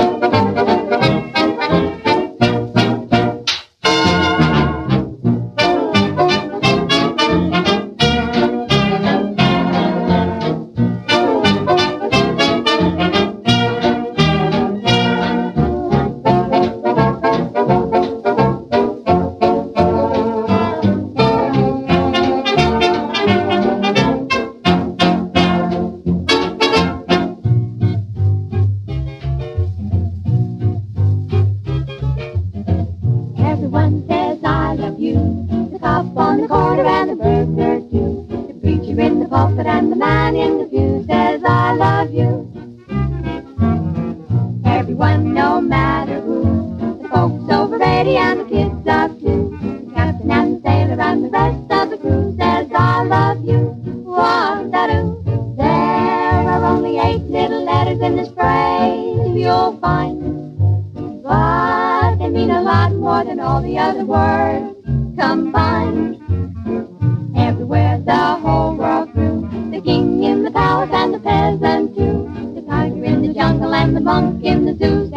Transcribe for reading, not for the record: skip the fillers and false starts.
Everyone says I love you. The cop on the corner and the burglar too. The preacher in the pulpit and the man in the pew says I love you. Everyone, no matter who. The folks over 80 and the kids of 2. The captain and the sailor and the rest of the crew says I love you. Wah-da-doo. There are only 8 little letters in this phrase you'll find. But they mean a lot more than all the other words combined. Everywhere, the whole world through, the king in the palace and the peasant too, the tiger in the jungle and the monk in the zoo